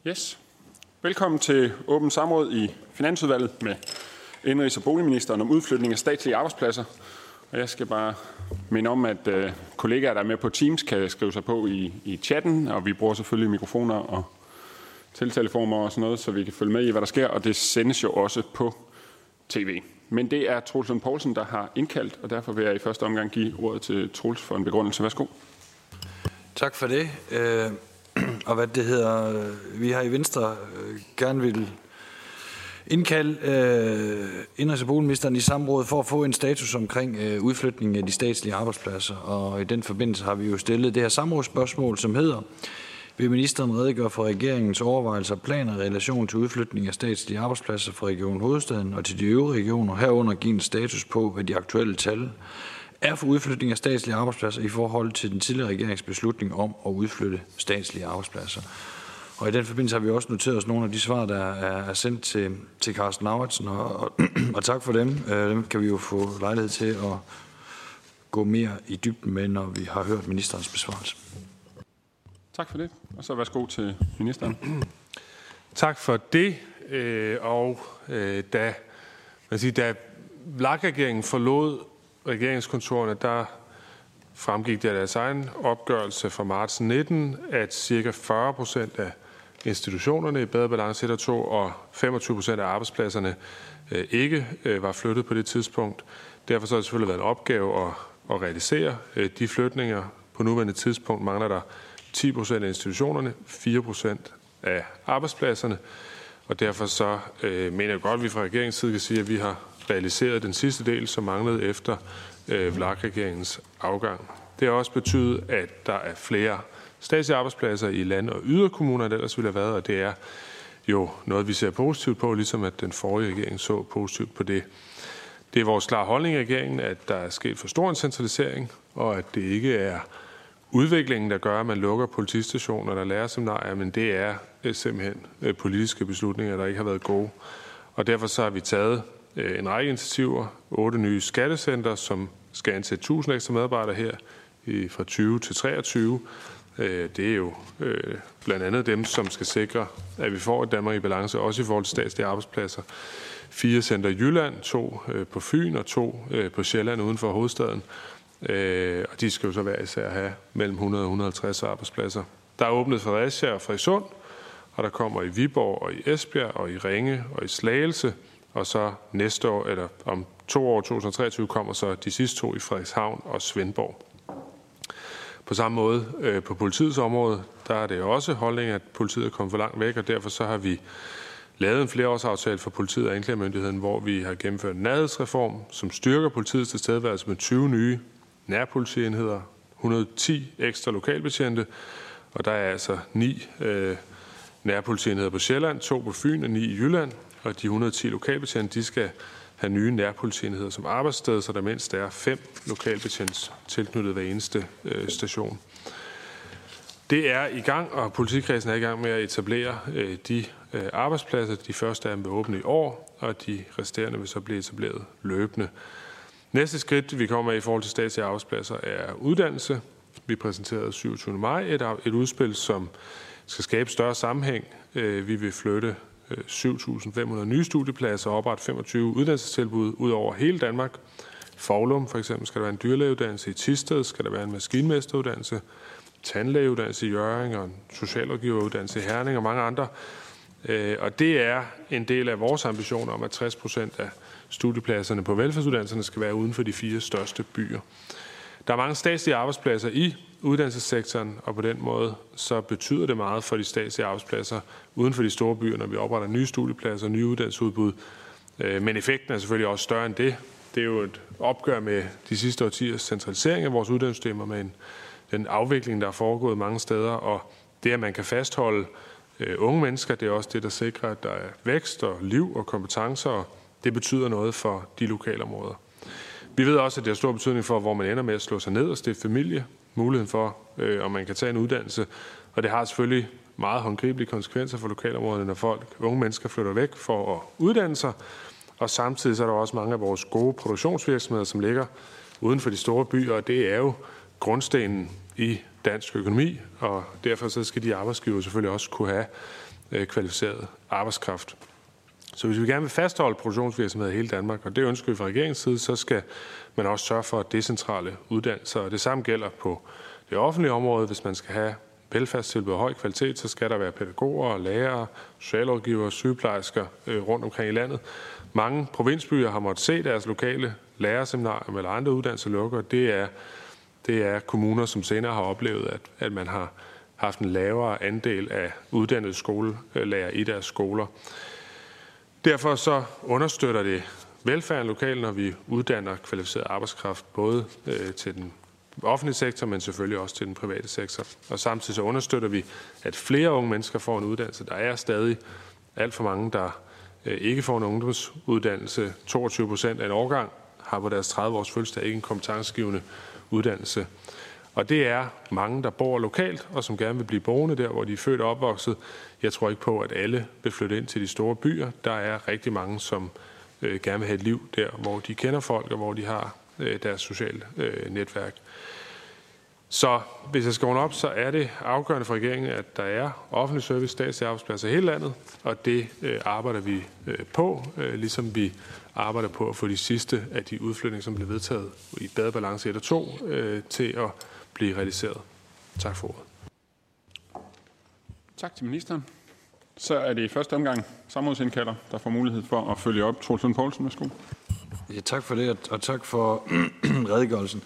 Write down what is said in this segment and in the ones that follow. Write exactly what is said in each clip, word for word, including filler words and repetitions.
Yes. Velkommen til åbent samråd i Finansudvalget med Indenrigs- og Boligministeren om udflytning af statslige arbejdspladser. Og jeg skal bare minde om, at øh, kollegaer, der er med på Teams, kan skrive sig på i, i chatten, og vi bruger selvfølgelig mikrofoner og tiltaleformer og sådan noget, så vi kan følge med i, hvad der sker, og det sendes jo også på tv. Men det er Troels Lund Poulsen, der har indkaldt, og derfor vil jeg i første omgang give ordet til Troels for en begrundelse. Værsgo. Tak for det. Øh, og hvad det hedder, vi har i Venstre øh, gerne vil indkalde øh, Indenrigs- og Boligministeren i samråd for at få en status omkring øh, udflytningen af de statslige arbejdspladser. Og i den forbindelse har vi jo stillet det her samrådsspørgsmål, som hedder: vil ministeren redegøre for regeringens overvejelser og planer i relation til udflytning af statslige arbejdspladser fra Region Hovedstaden og til de øvrige regioner, herunder give en status på, hvad de aktuelle tal er for udflytning af statslige arbejdspladser i forhold til den tidligere regerings beslutning om at udflytte statslige arbejdspladser. Og i den forbindelse har vi også noteret os nogle af de svar, der er sendt til, til Carsten Lauritsen, og, og, og tak for dem. Dem kan vi jo få lejlighed til at gå mere i dybden med, når vi har hørt ministerens besvarelse. Tak for det. Og så værsgo til ministeren. Tak for det. Og da, man siger, da V L A K-regeringen forlod regeringskontorerne, der fremgik det af deres egen opgørelse fra marts nitten, at ca. fyrre procent af institutionerne i Bedre Balance et og to og femogtyve procent af arbejdspladserne ikke var flyttet på det tidspunkt. Derfor så har det selvfølgelig været en opgave at, at realisere de flytninger. På nuværende tidspunkt mangler der ti procent af institutionerne, fire procent af arbejdspladserne, og derfor så øh, mener jeg godt, at vi fra regeringens side kan sige, at vi har realiseret den sidste del, som manglede efter øh, V L A K-regeringens afgang. Det har også betydet, at der er flere statslige arbejdspladser i land- og yderkommuner, end ellers ville have været, og det er jo noget, vi ser positivt på, ligesom at den forrige regering så positivt på det. Det er vores klare holdning i regeringen, at der er sket for stor en centralisering, og at det ikke er udviklingen, der gør, at man lukker politistationer, der lærer seminarier, men det er simpelthen politiske beslutninger, der ikke har været gode. Og derfor så har vi taget en række initiativer, otte nye skattecenter, som skal ansætte tusind ekstra medarbejdere her fra tyve til treogtyve. Det er jo blandt andet dem, som skal sikre, at vi får et Danmark i balance, også i forhold til statslige arbejdspladser. Fire center i Jylland, to på Fyn og to på Sjælland uden for hovedstaden. Og de skal jo så hver især have mellem hundrede og et hundrede og halvtreds arbejdspladser. Der er åbnet Fredericia og Frederikssund, og der kommer i Viborg og i Esbjerg og i Ringe og i Slagelse. Og så næste år, eller om to år, to tusind og treogtyve, kommer så de sidste to i Frederikshavn og Svendborg. På samme måde øh, på politiets område, der er det også holdning, at politiet er kommet for langt væk, og derfor så har vi lavet en flereårsaftale for politiet og anklagemyndigheden, hvor vi har gennemført en nærhedsreform, som styrker politiets tilstedeværelse med tyve nye nærpolitienheder, et hundrede og ti ekstra lokalbetjente, og der er altså ni øh, nærpolitienheder på Sjælland, to på Fyn og ni i Jylland, og de et hundrede og ti lokalbetjente, de skal have nye nærpolitienheder som arbejdssted, så der mindst er fem lokalbetjents tilknyttet hver eneste øh, station. Det er i gang, og politikredsen er i gang med at etablere øh, de øh, arbejdspladser. De første er med åbne i år, og de resterende vil så blive etableret løbende. Næste skridt, vi kommer med i forhold til statslige arbejdspladser, er uddannelse. Vi præsenterede syvogtyvende maj et, et udspil, som skal skabe større sammenhæng. Øh, vi vil flytte øh, syv tusind fem hundrede nye studiepladser og oprette femogtyve uddannelsestilbud ud over hele Danmark. Foulum for eksempel skal der være en dyrlægeuddannelse, i Thisted skal der være en maskinmesteruddannelse, tandlægeuddannelse i Hjørring og en socialrådgiveruddannelse i Herning og mange andre. Og det er en del af vores ambition om, at tres procent af studiepladserne på velfærdsuddannelserne skal være uden for de fire største byer. Der er mange statslige arbejdspladser i uddannelsessektoren, og på den måde så betyder det meget for de statslige arbejdspladser uden for de store byer, når vi opretter nye studiepladser og nye uddannelsesudbud. Men effekten er selvfølgelig også større end det. Det er jo et opgør med de sidste årtiers centralisering af vores uddannelsessystemer, med en, den afvikling, der er foregået mange steder, og det, at man kan fastholde øh, unge mennesker, det er også det, der sikrer, at der er vækst og liv og kompetencer, og det betyder noget for de lokale områder. Vi ved også, at det har stor betydning for, hvor man ender med at slå sig ned og stifte familie, muligheden for, øh, om man kan tage en uddannelse, og det har selvfølgelig meget håndgribelige konsekvenser for lokalområderne, når folk, unge mennesker flytter væk for at uddanne sig, og samtidig så er der også mange af vores gode produktionsvirksomheder, som ligger uden for de store byer, og det er jo grundstenen i dansk økonomi, og derfor så skal de arbejdsgivere selvfølgelig også kunne have øh, kvalificeret arbejdskraft. Så hvis vi gerne vil fastholde produktionsvirksomheder i hele Danmark, og det ønsker vi fra regeringens side, så skal man også sørge for decentrale uddannelser. Og det samme gælder på det offentlige område. Hvis man skal have velfærdstilbud af høj kvalitet, så skal der være pædagoger, lærere, socialrådgivere, sygeplejersker øh, rundt omkring i landet. Mange provinsbyer har måttet se deres lokale lærerseminarier eller andre uddannelser lukker. Det er, det er kommuner, som senere har oplevet, at, at man har haft en lavere andel af uddannede skolelærer i deres skoler. Derfor så understøtter det velfærden lokalt, når vi uddanner kvalificeret arbejdskraft, både øh, til den offentlige sektor, men selvfølgelig også til den private sektor. Og samtidig så understøtter vi, at flere unge mennesker får en uddannelse. Der er stadig alt for mange, der øh, ikke får en ungdomsuddannelse. toogtyve procent af en årgang har på deres tredive års fødselsdag ikke en kompetencegivende uddannelse. Og det er mange, der bor lokalt, og som gerne vil blive boende der, hvor de er født og opvokset. Jeg tror ikke på, at alle vil flytte ind til de store byer. Der er rigtig mange, som øh, gerne vil have et liv der, hvor de kender folk, og hvor de har øh, deres sociale øh, netværk. Så hvis jeg skal runde op, så er det afgørende for regeringen, at der er offentlig service, statslige arbejdspladser i hele landet, og det øh, arbejder vi øh, på, øh, ligesom vi arbejder på at få de sidste af de udflytninger, som blev vedtaget i bedre balance et og to, øh, til at blive realiseret. Tak for ordet. Tak til ministeren. Så er det i første omgang samrådsindkalder, der får mulighed for at følge op. Troels Lund Poulsen, værsgo. Ja, tak for det, og tak for redegørelsen.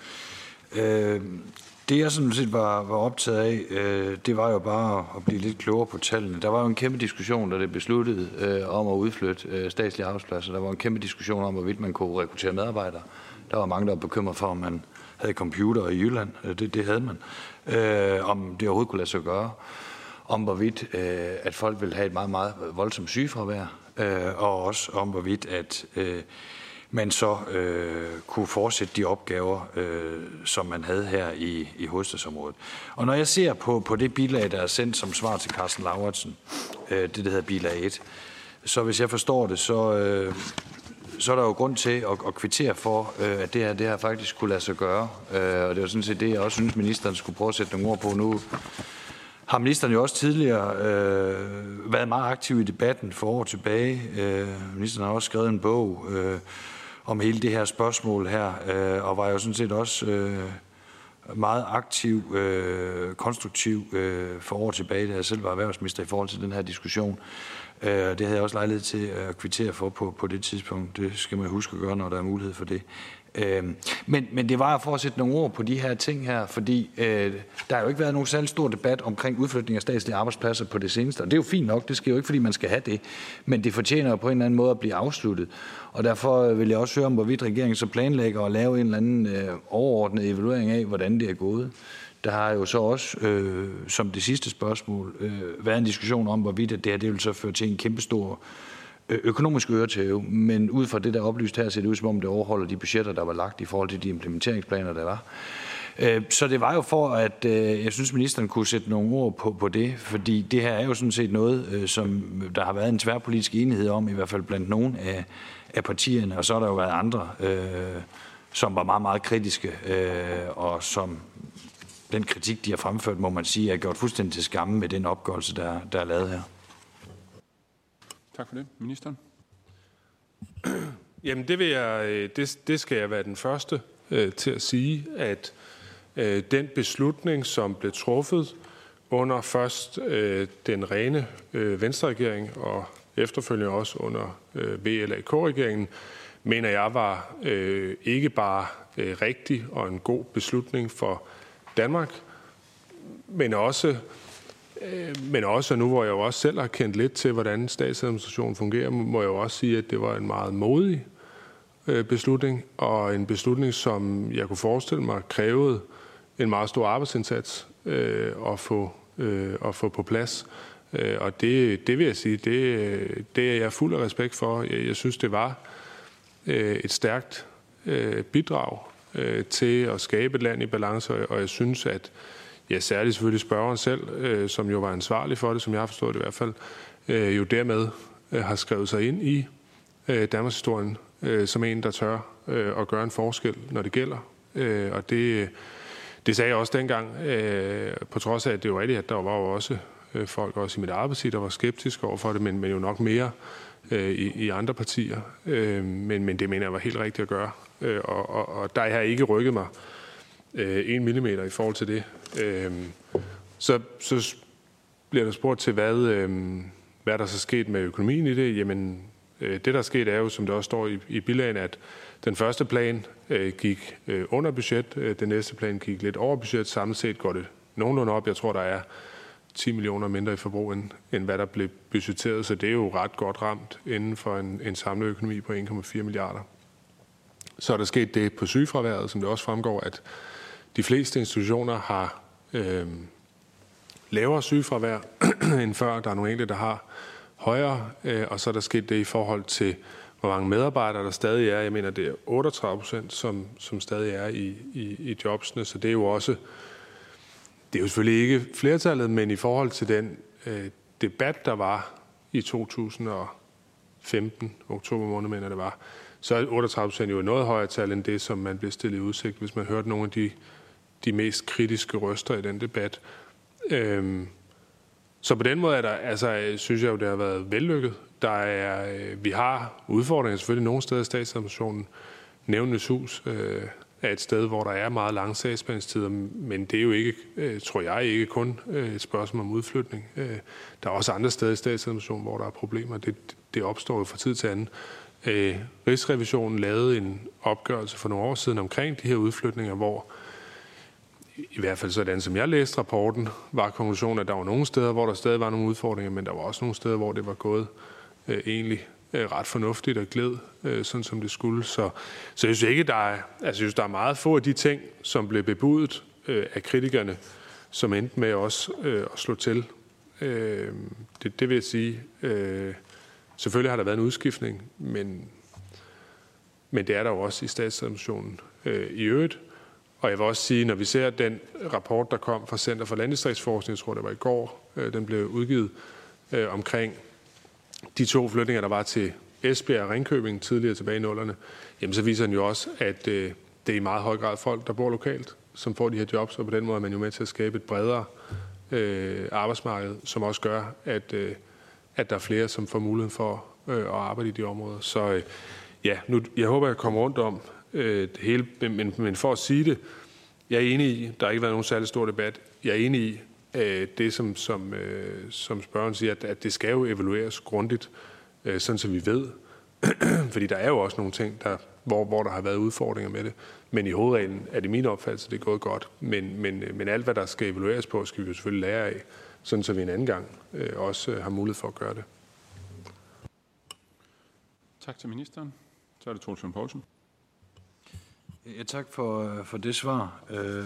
Øh, det jeg sådan set var, var optaget af, øh, det var jo bare at blive lidt klogere på tallene. Der var jo en kæmpe diskussion, da det besluttede øh, om at udflytte øh, statslige arbejdspladser. Der var en kæmpe diskussion om, hvorvidt man kunne rekruttere medarbejdere. Der var mange, der var bekymret for, om man havde computer i Jylland. Det, det havde man. Øh, om det overhovedet kunne lade sig gøre. Om hvorvidt, øh, at folk ville have et meget, meget voldsomt sygefravær. Øh, og også om hvorvidt, at øh, man så øh, kunne fortsætte de opgaver, øh, som man havde her i, i hovedstadsområdet. Og når jeg ser på, på det bilag, der er sendt som svar til Carsten Lauritsen, øh, det der hedder bilag et, så hvis jeg forstår det, så, øh, så er der jo grund til at, at kvittere for, øh, at det her, det her faktisk kunne lade sig gøre. Øh, og det var sådan set det, jeg også synes, ministeren skulle prøve at sætte nogle ord på nu. Har ministeren jo også tidligere øh, været meget aktiv i debatten for år tilbage. Øh, ministeren har også skrevet en bog øh, om hele det her spørgsmål her, øh, og var jo sådan set også øh, meget aktiv, øh, konstruktiv øh, for år tilbage, da jeg selv var erhvervsminister i forhold til den her diskussion. Øh, det havde jeg også lejlighed til at kvittere for på, på det tidspunkt. Det skal man huske at gøre, når der er mulighed for det. Øh, men, men det var for at sætte nogle ord på de her ting her, fordi øh, der har jo ikke været nogen særlig stor debat omkring udflytning af statslige arbejdspladser på det seneste, og det er jo fint nok, det sker jo ikke, fordi man skal have det, men det fortjener jo på en eller anden måde at blive afsluttet, og derfor vil jeg også høre om, hvorvidt regeringen så planlægger at lave en eller anden øh, overordnet evaluering af, hvordan det er gået. Der har jo så også, øh, som det sidste spørgsmål, øh, været en diskussion om, hvorvidt at det her det vil så føre til en kæmpestor økonomisk øretæve, men ud fra det, der er oplyst her, ser det ud som om, det overholder de budgetter, der var lagt i forhold til de implementeringsplaner, der var. Så det var jo for, at jeg synes, ministeren kunne sætte nogle ord på, på det, fordi det her er jo sådan set noget, som der har været en tværpolitisk enighed om, i hvert fald blandt nogle af, af partierne, og så har der jo været andre, øh, som var meget, meget kritiske, øh, og som den kritik, de har fremført, må man sige, er gjort fuldstændig til skamme med den opgørelse, der, der er lavet her. Tak for det. Ministeren? Jamen det, vil jeg, det, det skal jeg være den første øh, til at sige, at øh, den beslutning, som blev truffet under først øh, den rene øh, Venstre-regering og efterfølgende også under øh, V L A K-regeringen, mener jeg var øh, ikke bare øh, rigtig og en god beslutning for Danmark, men også Men også nu, hvor jeg jo også selv har kendt lidt til, hvordan statsadministrationen fungerer, må jeg jo også sige, at det var en meget modig beslutning, og en beslutning, som jeg kunne forestille mig krævede en meget stor arbejdsindsats øh, at, få, øh, at få på plads. Og det, det vil jeg sige, det, det er jeg fuld af respekt for. Jeg, jeg synes, det var øh, et stærkt øh, bidrag øh, til at skabe et land i balance, og jeg synes, at ja, særligt selvfølgelig spørgeren selv, øh, som jo var ansvarlig for det, som jeg har forstået det i hvert fald, øh, jo dermed øh, har skrevet sig ind i øh, Danmarks historien øh, som en, der tør øh, at gøre en forskel, når det gælder. Øh, og det, det sagde jeg også dengang, øh, på trods af, at det var rigtigt, at der var jo også øh, folk også i mit eget parti, der var skeptiske over for det, men, men jo nok mere øh, i, i andre partier. Øh, men, men det mener jeg var helt rigtigt at gøre. Øh, og, og, og der har jeg ikke rykket mig øh, en millimeter i forhold til det. Øh, så, så bliver der spurgt til, hvad, øh, hvad der så sket med økonomien i det. Jamen, øh, det der er sket er jo, som der også står i, i bilagen, at den første plan øh, gik øh, under budget, øh, den næste plan gik lidt over budget. Samlet set går det nogenlunde op. Jeg tror, der er ti millioner mindre i forbrug, end, end hvad der blev budgetteret, så det er jo ret godt ramt inden for en, en samlet økonomi på en komma fire milliarder. Så er der sket det på sygefraværet, som det også fremgår, at de fleste institutioner har øh, lavere sygefravær end før. Der er nogle enkelte, der har højere, øh, og så er der sket det i forhold til, hvor mange medarbejdere der stadig er. Jeg mener, det er otteogtredive procent, som, som stadig er i, i, i jobsene, så det er jo også, det er jo selvfølgelig ikke flertallet, men i forhold til den øh, debat, der var i to tusind og femten, oktober måned, mener det var, så er otteogtredive procent jo et noget højere tal end det, som man blev stillet i udsigt, hvis man hørte nogle af de, de mest kritiske røster i den debat. Øhm, så på den måde er der, altså, synes jeg jo, det har været vellykket. Der er, øh, vi har udfordringer selvfølgelig nogle steder i statsadministrationen. Nævnenes Hus øh, er et sted, hvor der er meget lange sagsbehandlingstider, men det er jo ikke, øh, tror jeg, ikke kun øh, et spørgsmål om udflytning. Øh, der er også andre steder i statsadministrationen, hvor der er problemer. Det, det opstår jo fra tid til anden. Øh, Rigsrevisionen lavede en opgørelse for nogle år siden omkring de her udflytninger, hvor i hvert fald sådan, som jeg læste rapporten, var konklusionen, at der var nogle steder, hvor der stadig var nogle udfordringer, men der var også nogle steder, hvor det var gået øh, egentlig øh, ret fornuftigt og gled, øh, sådan som det skulle. Så, så jeg synes ikke, der er, altså, jeg synes, der er meget få af de ting, som blev bebudet øh, af kritikerne, som endte med også øh, at slå til. Øh, det, det vil jeg sige. Øh, selvfølgelig har der været en udskiftning, men, men det er der jo også i statsadministrationen øh, i øvrigt. Og jeg vil også sige, når vi ser den rapport, der kom fra Center for Landdistriktsforskning, jeg tror det var i går, øh, den blev udgivet øh, omkring de to flytninger, der var til Esbjerg og Ringkøbing tidligere tilbage i nullerne, jamen så viser den jo også, at øh, det er i meget høj grad folk, der bor lokalt, som får de her jobs, og på den måde er man jo med til at skabe et bredere øh, arbejdsmarked, som også gør, at, øh, at der er flere, som får muligheden for øh, at arbejde i de områder. Så øh, ja, nu, jeg håber, jeg kommer rundt om øh, det hele, men, men for at sige det, jeg er enig i, der har ikke været nogen særlig stor debat, jeg er enig i øh, det, som, som, øh, som spørgeren siger, at, at det skal jo evalueres grundigt, øh, sådan så vi ved, fordi der er jo også nogle ting, der, hvor, hvor der har været udfordringer med det, men i hovedreglen er det min opfattelse, det er gået godt, men, men, men alt, hvad der skal evalueres på, skal vi jo selvfølgelig lære af, sådan så vi en anden gang øh, også øh, har mulighed for at gøre det. Tak til ministeren. Så er det Troels Lund Poulsen. Ja, tak for, for det svar, øh,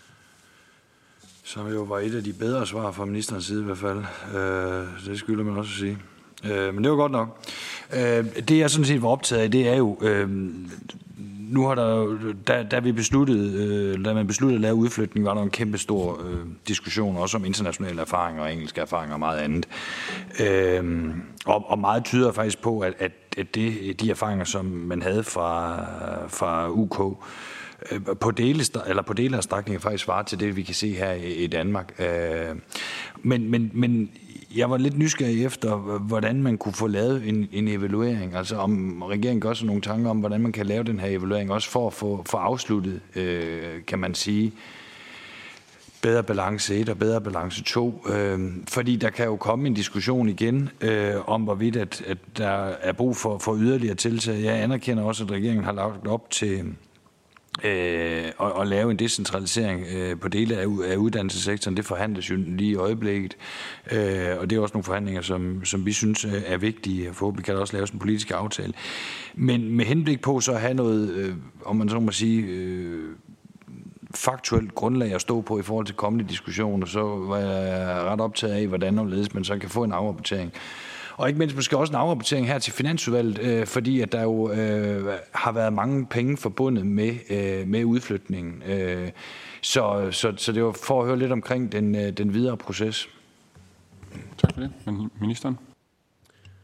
som jo var et af de bedre svar fra ministerens side i hvert fald. Øh, det skylder man også at sige. Øh, men det var godt nok. Øh, det jeg sådan set var optaget af, det er jo, øh, nu har der, da, da vi besluttede, øh, da man besluttede at lave udflytning, var der en kæmpe stor øh, diskussion også om internationale erfaringer og engelske erfaringer og meget andet. Øh, og, og meget tyder faktisk på, at, at, at det, de erfaringer, som man havde fra, fra U K, øh, på dele, eller på dele af strækningen faktisk svarer til det, vi kan se her i, i Danmark. Øh, men, men, men jeg var lidt nysgerrig efter, hvordan man kunne få lavet en, en evaluering, altså om regeringen gør sig nogle tanker om, hvordan man kan lave den her evaluering, også for at få, få afsluttet, øh, kan man sige, bedre balance et og bedre balance to. Øh, fordi der kan jo komme en diskussion igen øh, om, hvorvidt at, at der er brug for, for yderligere tiltag. Jeg anerkender også, at regeringen har lagt op til Øh, og, og lave en decentralisering øh, på dele af, af uddannelsessektoren. Det forhandles jo lige i øjeblikket, øh, og det er også nogle forhandlinger, som, som vi synes er vigtige, og forhåbentlig kan der også laves en politisk aftale. Men med henblik på så at have noget, øh, om man så må sige, øh, faktuelt grundlag at stå på i forhold til kommende diskussioner, så var jeg ret optaget af, hvordan og hvorledes man så kan få en afrapportering. Og ikke mindst måske også en afrapportering her til Finansudvalget, øh, fordi at der jo øh, har været mange penge forbundet med, øh, med udflytningen. Øh, så, så, så det var for at høre lidt omkring den, den videre proces. Tak for det. Ministeren?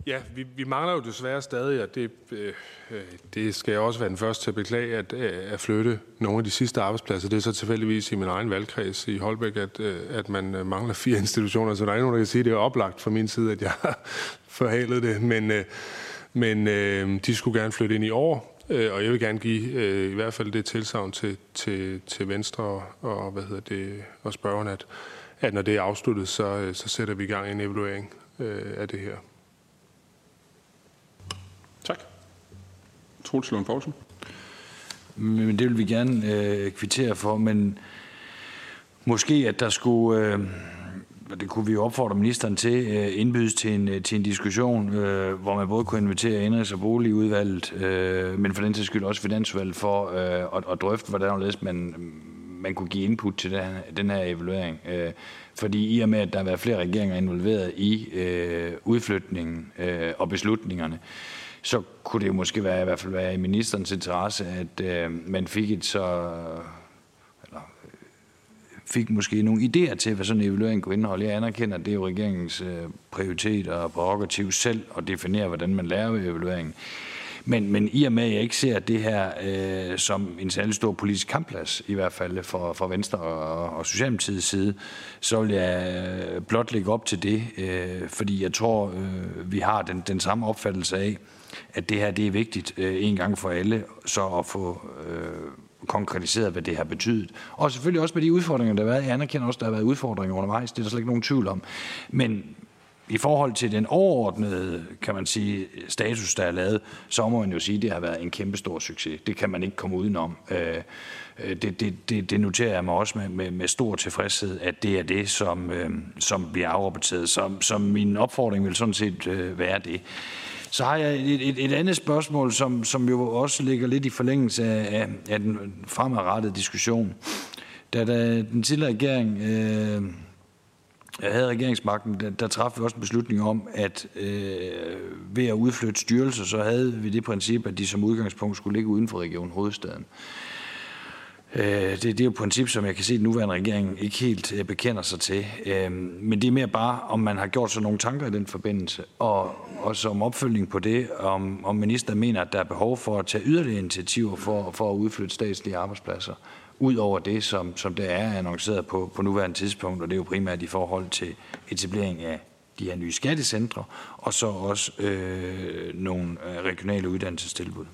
Ja, vi, vi mangler jo desværre stadig, og det, øh, det skal jeg også være den første til at beklage, at, at flytte nogle af de sidste arbejdspladser. Det er så tilfældigvis i min egen valgkreds i Holbæk, at, at man mangler fire institutioner, så der er ikke nogen, der kan sige, at det er oplagt fra min side, at jeg har forhalet det. Men, øh, men øh, de skulle gerne flytte ind i år, øh, og jeg vil gerne give øh, i hvert fald det tilsagn til, til, til Venstre og, og, hvad hedder det, og spørgeren, at, at når det er afsluttet, så, så sætter vi i gang en evaluering øh, af det her. Tak. Troels Lund Poulsen. Men det vil vi gerne øh, kvittere for, men måske at der skulle, øh, det kunne vi jo opfordre ministeren til, øh, indbydes til en, til en diskussion, øh, hvor man både kunne invitere Indenrigs- og Boligudvalget, øh, men for den sags skyld også Finansudvalget for øh, at, at drøfte, hvordan man, man kunne give input til den her, den her evaluering. Øh, fordi i og med, at der har været flere regeringer involveret i øh, udflytningen øh, og beslutningerne, så kunne det jo måske være, i hvert fald være i ministerens interesse, at øh, man fik et så, eller fik måske nogle idéer til, hvad sådan en evaluering kunne indeholde. Jeg anerkender, at det er jo regeringens øh, prioritet og prerogativ selv at definere, hvordan man laver evalueringen. Men, men i og med, at jeg ikke ser det her øh, som en særlig stor politisk kampplads, i hvert fald for, for Venstre og, og Socialdemokratiets side, så vil jeg blot lægge op til det, øh, fordi jeg tror, øh, vi har den, den samme opfattelse af, at det her det er vigtigt øh, en gang for alle, så at få øh, konkretiseret, hvad det har betydet. Og selvfølgelig også med de udfordringer, der har været. Jeg anerkender også, at der har været udfordringer undervejs, det er der slet ikke nogen tvivl om. Men i forhold til den overordnede, kan man sige, status, der er lavet, så må man jo sige, at det har været en kæmpe stor succes. Det kan man ikke komme udenom. Det, det, det, det noterer jeg mig også med, med, med stor tilfredshed, at det er det, som, som bliver afrapporteret. Så, så min opfordring vil sådan set være det. Så har jeg et, et, et andet spørgsmål, som, som jo også ligger lidt i forlængelse af, af den fremadrettede diskussion. Da, da den tidligere regering øh, havde regeringsmagten, der, der træffede vi også en beslutning om, at øh, ved at udflytte styrelser, så havde vi det princip, at de som udgangspunkt skulle ligge uden for Region Hovedstaden. Det, det er jo et princip, som jeg kan se, at den nuværende regering ikke helt bekender sig til. Men det er mere bare, om man har gjort sig nogle tanker i den forbindelse, og, og som opfølgning på det, om, om ministeren mener, at der er behov for at tage yderligere initiativer for, for at udflytte statslige arbejdspladser, ud over det, som, som det er annonceret på, på nuværende tidspunkt, og det er jo primært i forhold til etablering af de her nye skattecentre, og så også øh, nogle regionale uddannelsestilbud.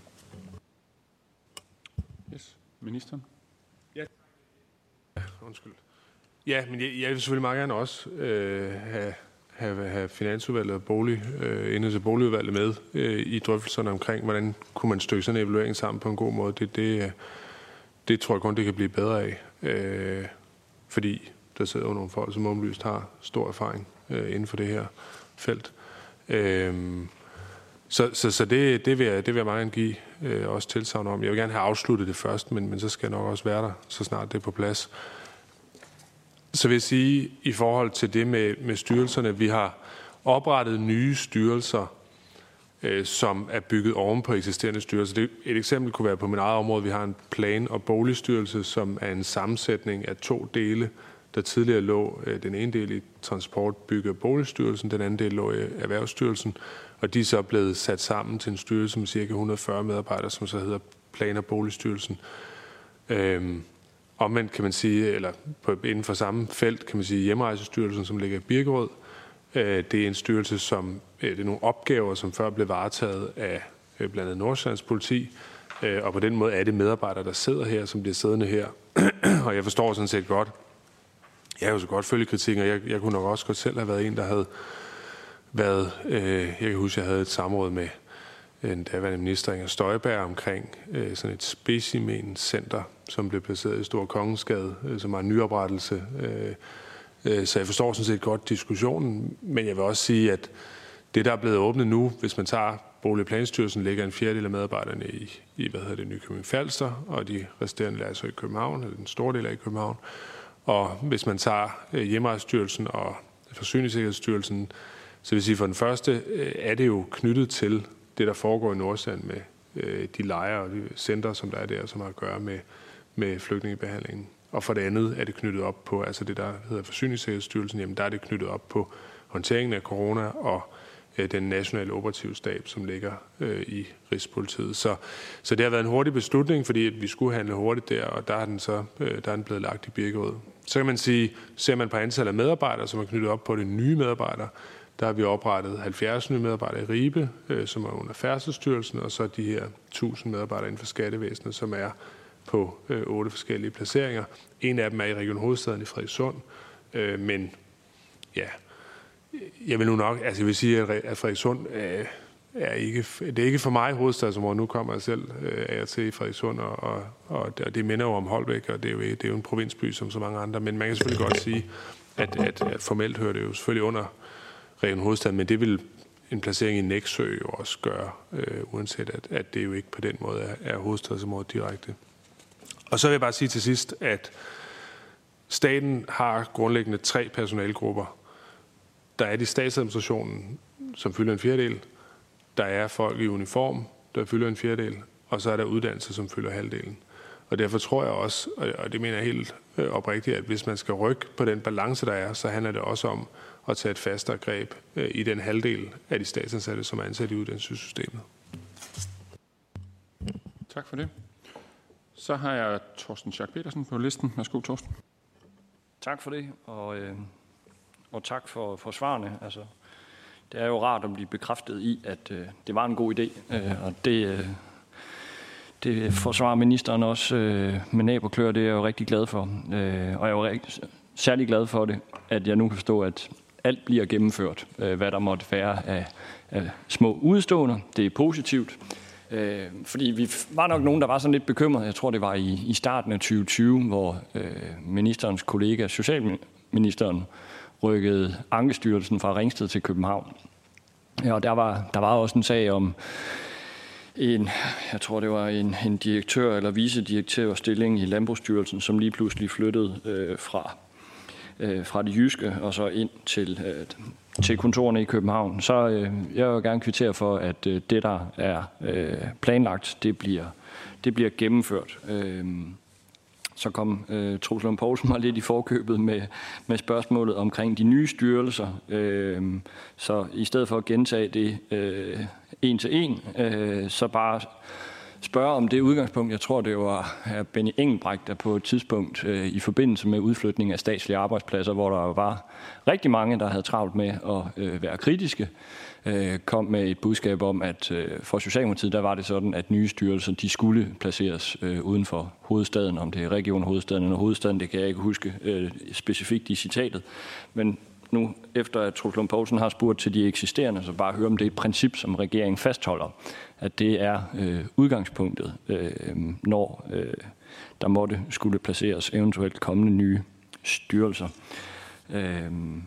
Yes. Ministeren. Undskyld. Ja, men jeg, jeg vil selvfølgelig meget gerne også øh, have, have, have Finansudvalget og bolig, øh, Indenrigs- og Boligudvalget med øh, i drøftelserne omkring, hvordan kunne man stykke sådan en evaluering sammen på en god måde. Det, det, det tror jeg kun, det kan blive bedre af, øh, fordi der sidder jo nogle folk, som åbenlyst har stor erfaring øh, inden for det her felt. Øh, Så, så, så det, det, vil jeg, det vil jeg meget gerne give øh, også tilsagn om. Jeg vil gerne have afsluttet det først, men, men så skal jeg nok også være der, så snart det er på plads. Så vil jeg sige, i forhold til det med, med styrelserne, vi har oprettet nye styrelser, øh, som er bygget oven på eksisterende styrelser. Det, et eksempel kunne være på mit eget område. Vi har en plan- og boligstyrelse, som er en sammensætning af to dele, der tidligere lå øh, den ene del i Transport-, Bygge- og Boligstyrelsen, den anden del lå i Erhvervsstyrelsen. Og de er så blevet sat sammen til en styrelse med cirka et hundrede og fyrre medarbejdere, som så hedder Plan- og Boligstyrelsen. Øhm, omvendt kan man sige, eller på, inden for samme felt, kan man sige Hjemrejsestyrelsen, som ligger i Birkerød. Øh, det er en styrelse, som øh, det er nogle opgaver, som før blev varetaget af øh, blandt andet Nordsjællands politi. Øh, og på den måde er det medarbejdere, der sidder her, som bliver siddende her. Og jeg forstår sådan set godt, jeg kan jo så godt følge kritikken, og jeg, jeg kunne nok også godt selv have været en, der havde været, øh, jeg kan huske, jeg havde et samråd med en daværende minister, Inger Støjberg, omkring øh, sådan et specimencenter, som blev placeret i Store Kongensgade, øh, som var en nyoprettelse. Øh, øh, så jeg forstår sådan set godt diskussionen, men jeg vil også sige, at det, der er blevet åbnet nu, hvis man tager Bolig- og Planstyrelsen, ligger en fjerdedel af medarbejderne i, i hvad hedder det, Nykøbing Falster, og de resterende er altså i København, eller den store del af i København. Og hvis man tager øh, Hjemrejsestyrelsen og Forsyningssikkerhedsstyrelsen, så vil sige, for den første øh, er det jo knyttet til det, der foregår i Nordsjælland med øh, de lejre og de center, som der er der, som har at gøre med, med flygtningebehandlingen. Og for det andet er det knyttet op på, altså det, der hedder Forsyningssikkerhedsstyrelsen, jamen der er det knyttet op på håndteringen af corona og den nationale operative stab, som ligger øh, i Rigspolitiet. Så, så det har været en hurtig beslutning, fordi vi skulle handle hurtigt der, og der er den så øh, der er den blevet lagt i Birkerød. Så kan man sige, ser man på antallet af medarbejdere, som er knyttet op på de nye medarbejdere, der har vi oprettet halvfjerds nye medarbejdere i Ribe, øh, som er under Færdselsstyrelsen, og så de her tusind medarbejdere inden for skattevæsenet, som er på øh, otte forskellige placeringer. En af dem er i Region Hovedstaden i Frederikssund, øh, men ja, jeg vil nu nok, altså jeg vil sige, at Frederikssund øh, er ikke, det er ikke for mig hovedstadsområdet. Nu kommer jeg selv øh, af til i Frederikssund, og, og, og det minder jo om Holbæk, og det er, jo, det er jo en provinsby som så mange andre, men man kan selvfølgelig godt sige, at, at, at formelt hører det jo selvfølgelig under Region Hovedstaden, men det vil en placering i Nexø jo også gøre, øh, uanset at, at det jo ikke på den måde er, er hovedstadsområdet direkte. Og så vil jeg bare sige til sidst, at staten har grundlæggende tre personalgrupper. Der er de statsadministrationen, som fylder en fjerdedel. Der er folk i uniform, der fylder en fjerdedel. Og så er der uddannelse, som fylder halvdelen. Og derfor tror jeg også, og det mener jeg helt oprigtigt, at hvis man skal rykke på den balance, der er, så handler det også om at tage et fastere greb i den halvdel af de statsansatte, som er ansat i uddannelsessystemet. Tak for det. Så har jeg Torsten Schack Petersen på listen. Værsgo, Torsten. Tak for det, og, øh, og tak for, for svarene. Altså, det er jo rart at blive bekræftet i, at øh, det var en god idé, øh, og det, øh, det forsvarer ministeren også øh, med næb og klør. Det er jeg jo rigtig glad for, øh, og jeg er jo rigtig, særlig glad for det, at jeg nu kan forstå, at alt bliver gennemført, øh, hvad der måtte være af, af små udeståender. Det er positivt. Øh, fordi vi var nok nogen, der var sådan lidt bekymret. Jeg tror, det var i, i starten af tyve tyve, hvor øh, ministerens kollega, socialministeren, rykkede Ankestyrelsen fra Ringsted til København. Ja, og der var, der var også en sag om en, jeg tror, det var en, en direktør eller vicedirektør stilling i Landbrugsstyrelsen, som lige pludselig flyttede øh, fra, øh, fra det jyske og så ind til... Øh, til kontorerne i København. Så øh, jeg vil gerne kvittere for, at øh, det, der er øh, planlagt, det bliver, det bliver gennemført. Øh, så kom øh, Troels Lund Poulsen mig lidt i forkøbet med, med spørgsmålet omkring de nye styrelser. Øh, så i stedet for at gentage det øh, en til en, øh, så bare spørge om det udgangspunkt. Jeg tror, det var Benny Engelbrecht, der på et tidspunkt øh, i forbindelse med udflytning af statslige arbejdspladser, hvor der var rigtig mange, der havde travlt med at øh, være kritiske, øh, kom med et budskab om, at øh, for Socialdemokratiet, der var det sådan, at nye styrelser, de skulle placeres øh, uden for hovedstaden, om det er region hovedstaden eller hovedstaden, det kan jeg ikke huske øh, specifikt i citatet, men nu, efter at Troels Lund Poulsen har spurgt til de eksisterende, så bare høre om det er et princip, som regeringen fastholder, at det er øh, udgangspunktet, øh, når øh, der måtte skulle placeres eventuelt kommende nye styrelser. Øh,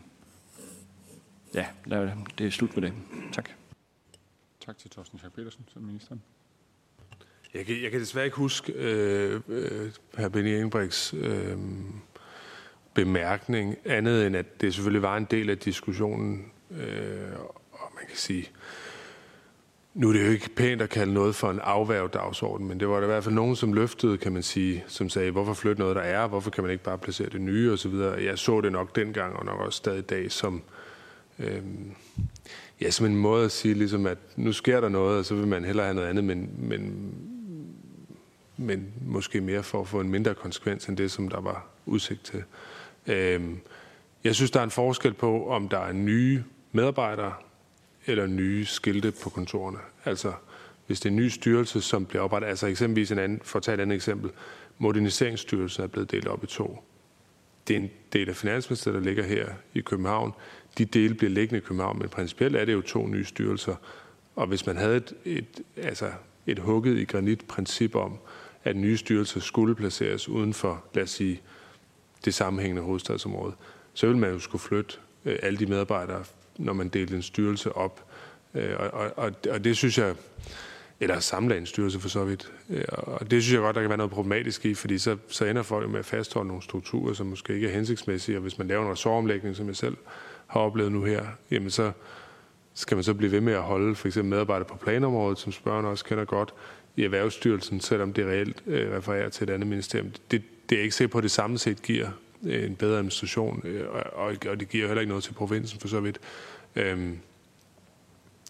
ja, det er slut med det. Tak. Tak til Torsten Schack Petersen som ministeren. Jeg kan, jeg kan desværre ikke huske øh, øh, hr. Benny Engelbrechts øh, bemærkning, andet end at det selvfølgelig var en del af diskussionen, øh, og man kan sige, nu er det jo ikke pænt at kalde noget for en afværgedagsorden, men det var der i hvert fald nogen, som løftede, kan man sige, som sagde, hvorfor flytte noget, der er, hvorfor kan man ikke bare placere det nye, og så videre. Jeg så det nok dengang, og nok også stadig i dag, som, øh, ja, som en måde at sige, ligesom, at nu sker der noget, og så vil man hellere have noget andet, men, men, men måske mere for at få en mindre konsekvens end det, som der var udsigt til. Øh, jeg synes, der er en forskel på, om der er nye medarbejdere, eller nye skilte på kontorerne. Altså, hvis det er en ny styrelse, som bliver oprettet, altså eksempelvis en anden, for at tage et andet eksempel, Moderniseringsstyrelsen er blevet delt op i to. Det er en del af Finansministeriet, der ligger her i København. De dele bliver liggende i København, men principielt er det jo to nye styrelser. Og hvis man havde et, et, altså et hugget i granit princip om, at nye styrelser skulle placeres uden for, lad os sige, det sammenhængende hovedstadsområde, så ville man jo skulle flytte øh, alle de medarbejdere, når man delte en styrelse op. Øh, og, og, og det synes jeg, eller samle en styrelse for så vidt, øh, og det synes jeg godt, der kan være noget problematisk i, fordi så, så ender folk med at fastholde nogle strukturer, som måske ikke er hensigtsmæssige, og hvis man laver en ressortomlægning, som jeg selv har oplevet nu her, jamen så skal man så blive ved med at holde for eksempel medarbejdere på planområdet, som spørgerne også kender godt, i Erhvervsstyrelsen, selvom det reelt øh, refererer til et andet ministerium. Det, det er ikke sikkert på, at det samlet set giver øh, en bedre administration, øh, og, og det giver heller ikke noget til provinsen for så vidt. Øhm,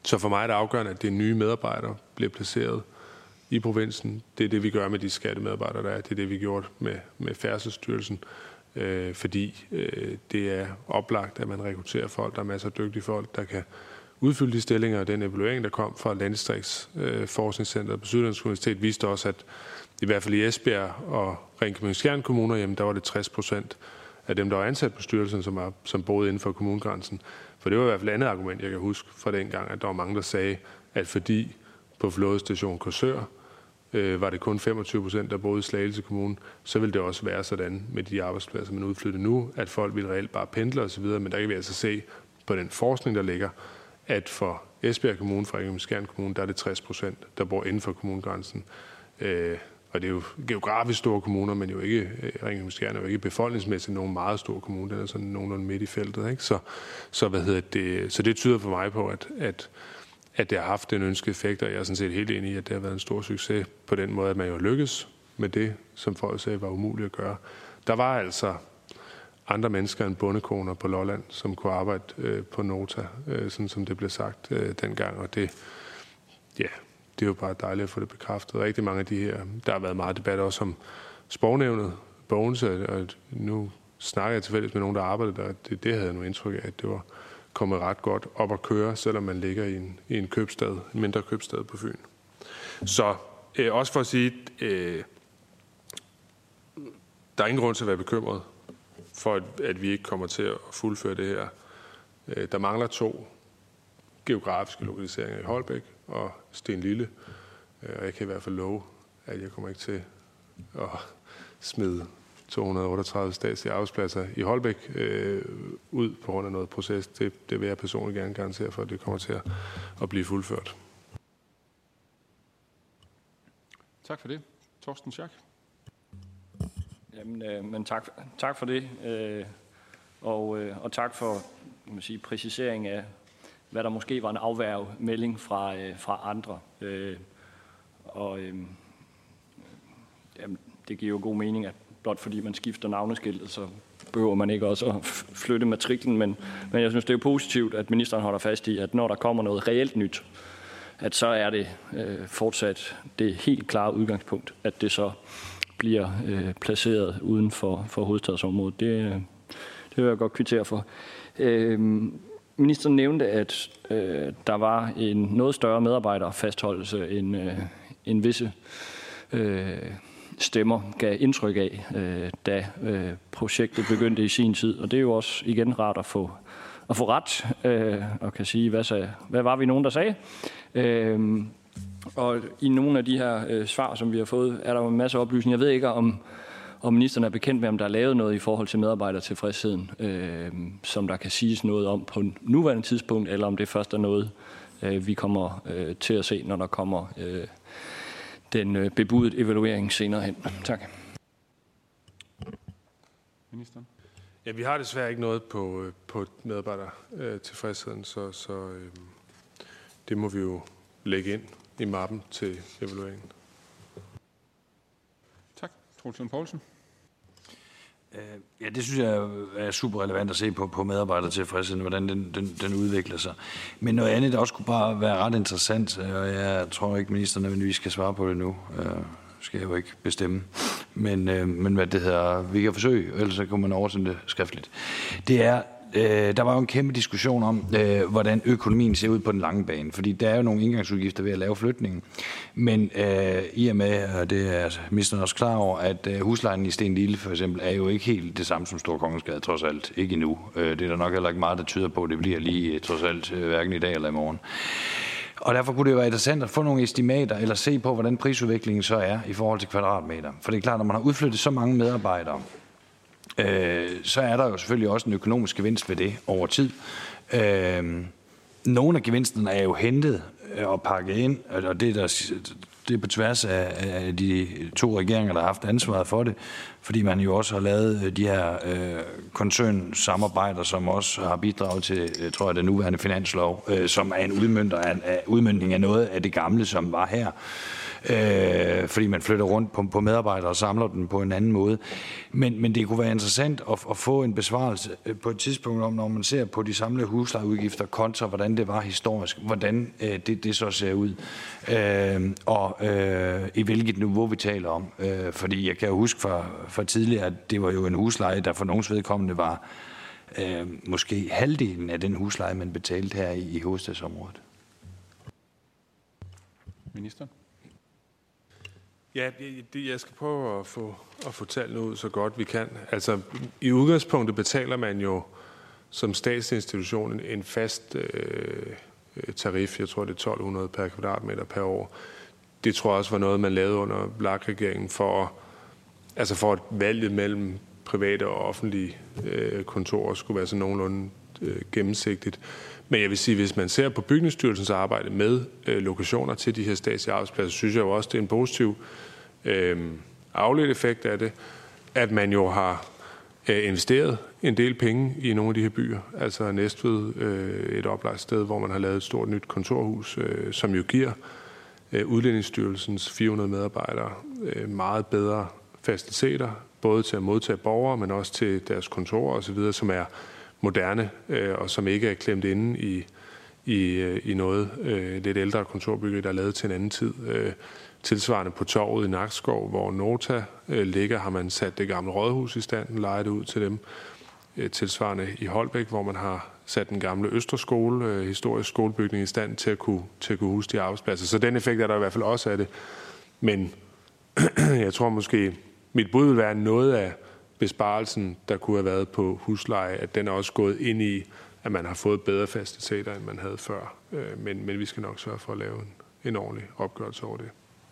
Så for mig er det afgørende, at det nye medarbejdere bliver placeret i provinsen. Det er det, vi gør med de skattemedarbejdere, der er. Det er det, vi gjort med, med Færdselsstyrelsen. Øh, fordi øh, det er oplagt, at man rekrutterer folk. Der er masser af dygtige folk, der kan udfylde de stillinger. Og den evaluering, der kom fra Landdistriktsforskningscenteret på Syddansk Universitet, viste også, at i hvert fald i Esbjerg og Ringkøbing-Skjern kommuner, jamen, der var det tres procent af dem, der var ansat på styrelsen, som, var, som boede inden for kommunegrænsen. For det var i hvert fald et andet argument, jeg kan huske fra den gang, at der var mange, der sagde, at fordi på flådestation Korsør øh, var det kun femogtyve procent, der boede i Slagelse Kommune, så vil det også være sådan med de arbejdspladser, man udflytter nu, at folk vil reelt bare pendle osv., men der kan vi altså se på den forskning, der ligger, at for Esbjerg Kommune, for Ringkøbing-Skjern Kommune, der er det tres procent, der bor inden for kommunegrænsen. Øh, og det er jo geografisk store kommuner, men jo ikke, Ringkøbing-Skjern er jo ikke befolkningsmæssigt nogen meget store kommune, den er sådan nogenlunde midt i feltet, ikke? Så, så, hvad hedder det, så det tyder for mig på, at, at, at det har haft den ønskede effekt, og jeg er sådan set helt enig i, at det har været en stor succes på den måde, at man jo lykkes med det, som folk sagde var umuligt at gøre. Der var altså andre mennesker end bondekoner på Lolland, som kunne arbejde øh, på Nota, øh, sådan som det blev sagt øh, dengang, og det, ja, det er jo bare dejligt at få det bekræftet. Rigtig mange af de her, der har været meget debat også om Sprognævnet, Bogense, og nu snakker jeg tilfældigt med nogen, der arbejder der, det, det havde jeg nu indtryk af, at det var kommet ret godt op at køre, selvom man ligger i en, i en købstad, en mindre købstad på Fyn. Så øh, også for at sige, øh, der er ingen grund til at være bekymret for, at, at vi ikke kommer til at fuldføre det her. Øh, der mangler to geografiske lokaliseringer i Holbæk og Stenlille, øh, og jeg kan i hvert fald love, at jeg kommer ikke til at smide to hundrede og otteogtredive statslige arbejdspladser i Holbæk øh, ud på grund af noget proces. Det, det vil jeg personligt gerne garantere for, at det kommer til at, at blive fuldført. Tak for det. Torsten Schack. Jamen, øh, men tak, tak for det, øh, og, øh, og tak for kan man sige, præcisering af, hvad der måske var en afværgemelding fra, øh, fra andre. Øh, og øh, jamen, det giver jo god mening, at blot fordi man skifter navneskiltet, så behøver man ikke også at flytte matriklen. Men, men jeg synes, det er jo positivt, at ministeren holder fast i, at når der kommer noget reelt nyt, at så er det øh, fortsat det helt klare udgangspunkt, at det så bliver øh, placeret uden for, for hovedstadsområdet. Det, det vil jeg godt kvittere for. Øh, ministeren nævnte, at øh, der var en noget større medarbejderfastholdelse end, øh, end visse øh, stemmer gav indtryk af, øh, da øh, projektet begyndte i sin tid. Og det er jo også igen rart at få, at få ret øh, og kan sige, hvad, så, hvad var vi nogen, der sagde? Øh, og i nogle af de her øh, svar, som vi har fået, er der jo en masse oplysninger. Jeg ved ikke, om, om ministeren er bekendt med, om der er lavet noget i forhold til medarbejdertilfredsheden, øh, som der kan siges noget om på nuværende tidspunkt, eller om det først er noget, øh, vi kommer øh, til at se, når der kommer øh, den øh, bebudede evaluering senere hen. Tak. Ministeren. Ja, vi har desværre ikke noget på, på medarbejdertilfredsheden, så, så øh, det må vi jo lægge ind i mappen til evalueringen. Tak. Troels Lund Poulsen. Ja, det synes jeg er super relevant at se på, på medarbejdertilfredsheden, hvordan den, den, den udvikler sig. Men noget andet, der også kunne bare være ret interessant, og jeg tror ikke, ministeren nødvendigvis skal svare på det nu, øh, skal jeg jo ikke bestemme. Men, øh, men hvad det hedder, vi kan forsøge, ellers så kan man oversende det skriftligt. Det er, øh, der var jo en kæmpe diskussion om, øh, hvordan økonomien ser ud på den lange bane, fordi der er jo nogle indgangsudgifter ved at lave flytningen. Men øh, i og med, og det er ministeren også klar over, at øh, huslejen i Stenlille for eksempel er jo ikke helt det samme som Store Kongensgade, trods alt. Ikke endnu. Øh, det er der nok heller ikke meget, der tyder på, at det bliver lige trods alt, øh, hverken i dag eller i morgen. Og derfor kunne det jo være interessant at få nogle estimater, eller se på, hvordan prisudviklingen så er i forhold til kvadratmeter. For det er klart, når man har udflyttet så mange medarbejdere, øh, så er der jo selvfølgelig også en økonomisk gevinst ved det over tid. Øh, nogle af gevinsterne er jo hentet og pakket ind, og det der det er på tværs af, af de to regeringer, der har haft ansvaret for det, fordi man jo også har lavet de her øh, koncernsamarbejder, som også har bidraget til, tror jeg, den nuværende finanslov, øh, som er en udmønter af, af, udmøntning af noget af det gamle, som var her. Øh, fordi man flytter rundt på, på medarbejdere og samler dem på en anden måde. Men, men det kunne være interessant at, at få en besvarelse på et tidspunkt om, når man ser på de samlede huslejeudgifter kontra, hvordan det var historisk, hvordan øh, det, det så ser ud, øh, og øh, i hvilket niveau vi taler om. Øh, fordi jeg kan jo huske fra, fra tidligere, at det var jo en husleje, der for nogens vedkommende var øh, måske halvdelen af den husleje, man betalte her i, i hovedstadsområdet. Minister? Ja, det, jeg skal prøve at få, at få tallene ud så godt vi kan. Altså, i udgangspunktet betaler man jo som statsinstitution en, en fast øh, tarif. Jeg tror, det er tolv hundrede per kvadratmeter per år. Det tror jeg også var noget, man lavede under V L A K-regeringen for, altså for at valget mellem private og offentlige øh, kontorer skulle være så nogenlunde øh, gennemsigtigt. Men jeg vil sige, hvis man ser på Bygningsstyrelsens arbejde med øh, lokationer til de her statslige arbejdspladser, synes jeg jo også, det er en positiv øh, afledt effekt af det, at man jo har øh, investeret en del penge i nogle af de her byer. Altså Næstved, øh, et oplagt sted, hvor man har lavet et stort nyt kontorhus, øh, som jo giver øh, Udlændingsstyrelsens fire hundrede medarbejdere øh, meget bedre faciliteter, både til at modtage borgere, men også til deres kontorer osv., som er moderne, øh, og som ikke er klemt inde i, i, øh, i noget øh, lidt ældre kontorbyggeri, der er lavet til en anden tid. Øh, tilsvarende på torvet i Nakskov, hvor Nota øh, ligger, har man sat det gamle rådhus i stand, lejet det ud til dem. Øh, tilsvarende i Holbæk, hvor man har sat den gamle Østerskole, øh, historisk skolebygning i stand til at, kunne, til at kunne huske de arbejdspladser. Så den effekt er der i hvert fald også af det. Men jeg tror måske, mit bud vil være noget af besparelsen, der kunne have været på husleje, at den er også gået ind i, at man har fået bedre faciliteter, end man havde før. Men, men vi skal nok sørge for at lave en, en ordentlig opgørelse over det.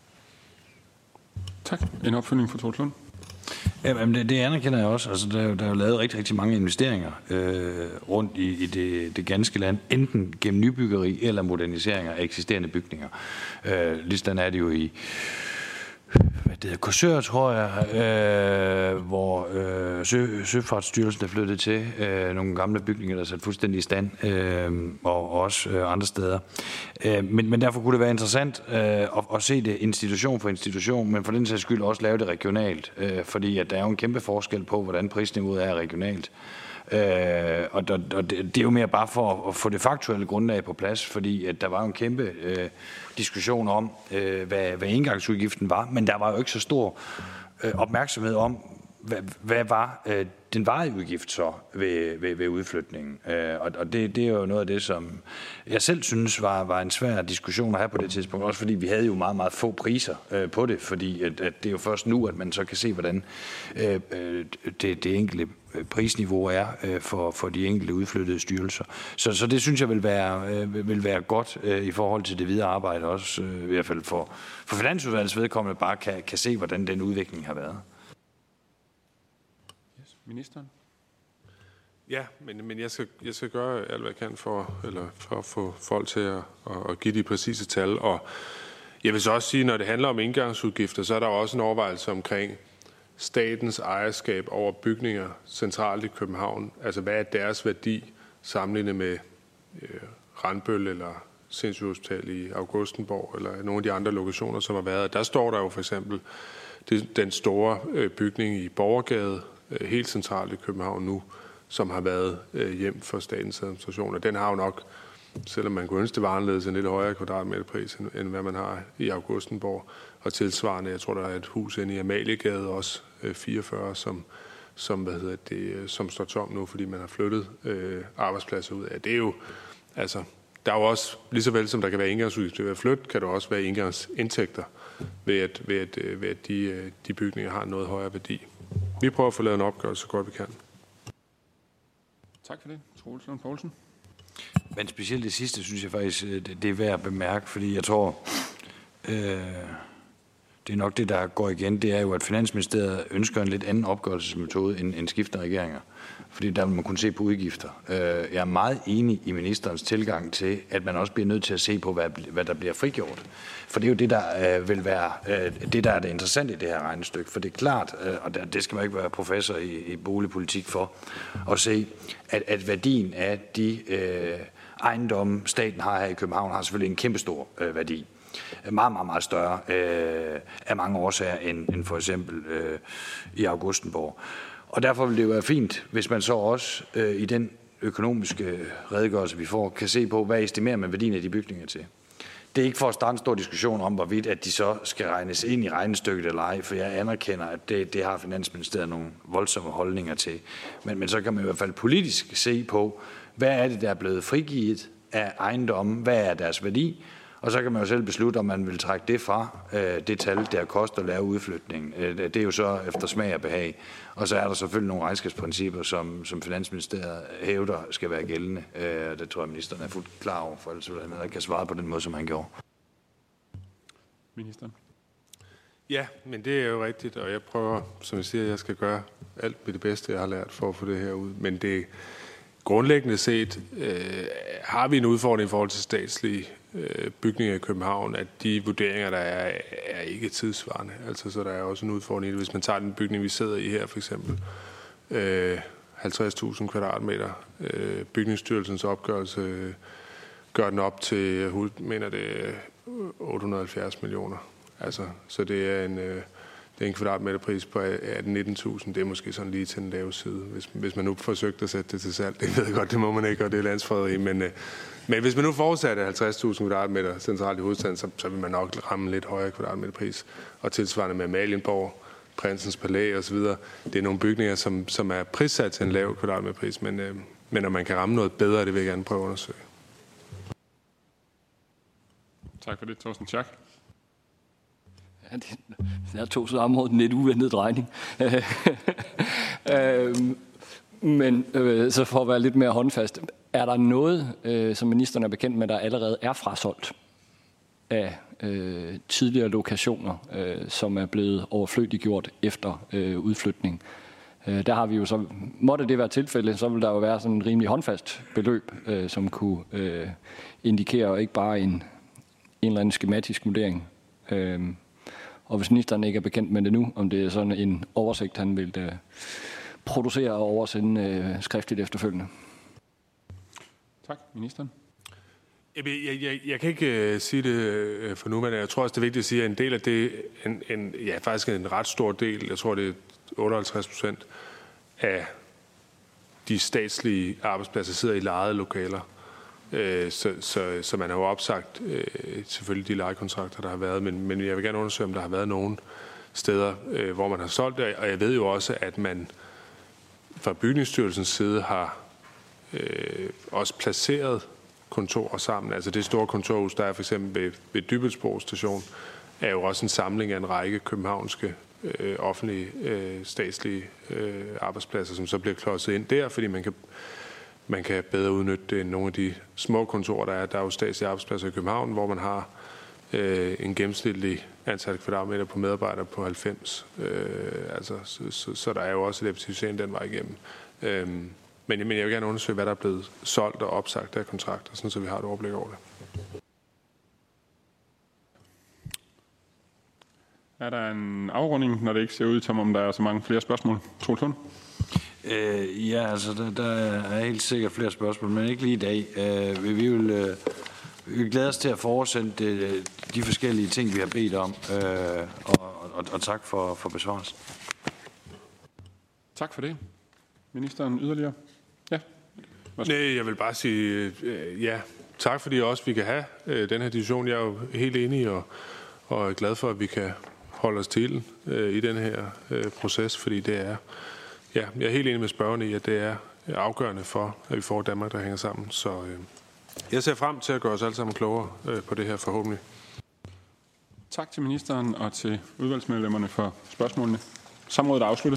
Tak. En opfølgning fra Troels Lund. Jamen, det, det anerkender jeg også. Altså, der, der er jo lavet rigtig, rigtig mange investeringer øh, rundt i, i det, det ganske land, enten gennem nybyggeri eller moderniseringer af eksisterende bygninger. Øh, Ligesådan er det jo i hvad det hedder, Korsør, tror jeg, øh, hvor øh, Sø, Søfartsstyrelsen er flyttet til, øh, nogle gamle bygninger, der er sat fuldstændig i stand, øh, og også øh, andre steder. Øh, men, men derfor kunne det være interessant øh, at, at se det institution for institution, men for den sags skyld også lave det regionalt, øh, fordi at der er jo en kæmpe forskel på, hvordan prisniveauet er regionalt. Øh, og og det, det er jo mere bare for at få det faktuelle grundlag på plads, fordi at der var jo en kæmpe øh, diskussion om, øh, hvad, hvad engangsudgiften var, men der var jo ikke så stor øh, opmærksomhed om, hvad, hvad var øh, den varige udgift så ved, ved, ved udflytningen. Øh, og og det, det er jo noget af det, som jeg selv synes var, var en svær diskussion at have på det tidspunkt, også fordi vi havde jo meget, meget få priser øh, på det, fordi at, at det er jo først nu, at man så kan se, hvordan øh, det, det enkelte prisniveau er øh, for, for de enkelte udflyttede styrelser. Så, så det synes jeg vil være, øh, vil være godt øh, i forhold til det videre arbejde, også øh, i hvert fald for, for Finansudvalgets vedkommende bare kan, kan se, hvordan den udvikling har været. Yes. Ministeren? Ja, men, men jeg, skal, jeg skal gøre alt, hvad jeg kan for, eller for at få folk til at, at, at give de præcise tal. Og jeg vil så også sige, når det handler om indgangsudgifter, så er der også en overvejelse omkring statens ejerskab over bygninger centralt i København. Altså, hvad er deres værdi sammenlignet med øh, Randbøl eller Sindssygehospital i Augustenborg eller nogle af de andre lokationer, som har været. Der står der jo for eksempel det, den store øh, bygning i Borgergade, øh, helt centralt i København nu, som har været øh, hjem for statens administration. Og den har jo nok, selvom man kunne ønske, det var anderledes, en lidt højere kvadratmeterpris, end, end hvad man har i Augustenborg. Og tilsvarende, jeg tror, der er et hus inde i Amaliegade, også øh, fireogfyrre, som, som, hvad hedder det, øh, som står tom nu, fordi man har flyttet øh, arbejdspladser ud af. Det er jo, altså, der er jo også, lige så vel som der kan være indgangsudgifter ved at flytte, kan der også være indgangsindtægter ved, at, ved, at, ved at de, de bygninger har noget højere værdi. Vi prøver at få lavet en opgørelse så godt vi kan. Tak for det. Troels Lund Poulsen. Men specielt det sidste, synes jeg faktisk, det er værd at bemærke, fordi jeg tror, øh, det er nok det, der går igen, det er jo, at Finansministeriet ønsker en lidt anden opgørelsesmetode end, end skiftende regeringer. Fordi der vil man kunne se på udgifter. Jeg er meget enig i ministerens tilgang til, at man også bliver nødt til at se på, hvad, hvad der bliver frigjort. For det er jo det, der øh, vil være øh, det, der er det interessante i det her regnestykke. For det er klart, øh, og det skal man ikke være professor i, i boligpolitik for, at se, at, at værdien af de øh, ejendomme, staten har her i København, har selvfølgelig en kæmpestor øh, værdi. Meget, meget, meget større øh, af mange årsager end, end for eksempel øh, i Augustenborg. Og derfor vil det jo være fint, hvis man så også øh, i den økonomiske redegørelse, vi får, kan se på, hvad estimerer man værdien af de bygninger til. Det er ikke for at starte en stor diskussion om, hvorvidt at de så skal regnes ind i regnestykket eller ej, for jeg anerkender, at det, det har Finansministeriet nogle voldsomme holdninger til. Men, men så kan man i hvert fald politisk se på, hvad er det, der er blevet frigivet af ejendomme, hvad er deres værdi, og så kan man jo selv beslutte, om man vil trække det fra, øh, det tal, der koster at lave udflytningen. Øh, det er jo så efter smag og behag. Og så er der selvfølgelig nogle regnskabsprincipper, som, som Finansministeriet hævder skal være gældende. Øh, det tror jeg, ministeren er fuldt klar over, for ellers vil han ikke kan svare på den måde, som han gjorde. Ministeren? Ja, men det er jo rigtigt, og jeg prøver, som jeg siger, jeg skal gøre alt med det bedste, jeg har lært for at få det her ud. Men det grundlæggende set øh, har vi en udfordring i forhold til statslige øh, bygninger i København, at de vurderinger, der er, er ikke tidsvarende. Altså, så der er også en udfordring i det. Hvis man tager den bygning, vi sidder i her, for eksempel øh, halvtreds tusind kvadratmeter, øh, Bygningsstyrelsens opgørelse øh, gør den op til, jeg mener det, otte hundrede og halvfjerds millioner. Altså, så det er en... Øh, Det er en kvadratmeterpris på atten til nitten tusind. Det er måske sådan lige til den lave side. Hvis, hvis man nu forsøgte at sætte det til salg, det ved jeg godt, det må man ikke, og det er landsforræderi. Men, øh, men hvis man nu fortsatte halvtreds tusind kvadratmeter centralt i hovedstaden, så, så vil man nok ramme lidt højere kvadratmeterpris. Og tilsvarende med Amalienborg, Prinsens Palæ osv. Det er nogle bygninger, som, som er prissat til en lav kvadratmeterpris, men, øh, men om man kan ramme noget bedre, det vil jeg gerne prøve at undersøge. Tak for det, Thorsten Schack. Ja, det, der tog så området en lidt uventet drejning. øhm, men øh, så for at være lidt mere håndfast, er der noget, øh, som ministeren er bekendt med, der allerede er frasolgt af øh, tidligere lokationer, øh, som er blevet overflødiggjort efter øh, udflytning? Øh, der har vi jo så, måtte det være tilfælde, så vil der jo være sådan en rimelig håndfast beløb, øh, som kunne øh, indikere ikke bare en, en eller anden skematisk vurdering. Øh, Og hvis ministeren ikke er bekendt med det nu, om det er sådan en oversigt, han vil uh, producere og oversende uh, skriftligt efterfølgende. Tak, ministeren. Jeg, jeg, jeg, jeg kan ikke uh, sige det uh, for nu, men jeg tror også, det er vigtigt at sige, at en del af det, en, en, ja, faktisk en ret stor del, jeg tror, det er otteoghalvtreds procent af de statslige arbejdspladser sidder i lejede lokaler. Så, så, så man har jo opsagt øh, selvfølgelig de lejekontrakter, der har været, men, men jeg vil gerne undersøge, om der har været nogle steder, øh, hvor man har solgt det, og jeg ved jo også, at man fra Bygningsstyrelsens side har øh, også placeret kontorer sammen. Altså det store kontorhus, der er for eksempel ved, ved Dybbølsbro station, er jo også en samling af en række københavnske øh, offentlige øh, statslige øh, arbejdspladser, som så bliver klodset ind der, fordi man kan Man kan bedre udnytte det end nogle af de små kontorer, der er. Der er jo statslige arbejdspladser i København, hvor man har øh, en gennemsnitlig antal kvadratmeter på medarbejdere på halvfems. Øh, altså, så, så, så der er jo også et effektivisering den vej igennem. Øh, men, men jeg vil gerne undersøge, hvad der er blevet solgt og opsagt af kontrakter, sådan, så vi har et overblik over det. Er der en afrunding, når det ikke ser ud som om der er så mange flere spørgsmål? Troels Lund? Øh, ja, altså der, der er helt sikkert flere spørgsmål, men ikke lige i dag. Øh, vi, vil, øh, vi vil glæde os til at foresende de, de forskellige ting, vi har bedt om, øh, og, og, og tak for, for besvarelsen. Tak for det. Ministeren yderligere? Ja. Nej, jeg vil bare sige øh, ja. Tak fordi også vi kan have øh, den her diskussion. Jeg er jo helt enig og, og er glad for, at vi kan holde os til øh, i den her øh, proces, fordi det er Ja, jeg er helt enig med spørgerne i, at det er afgørende for, at vi får et Danmark, der hænger sammen. Så øh, jeg ser frem til at gøre os alle sammen klogere øh, på det her forhåbentlig. Tak til ministeren og til udvalgsmedlemmerne for spørgsmålene. Samrådet er afsluttet.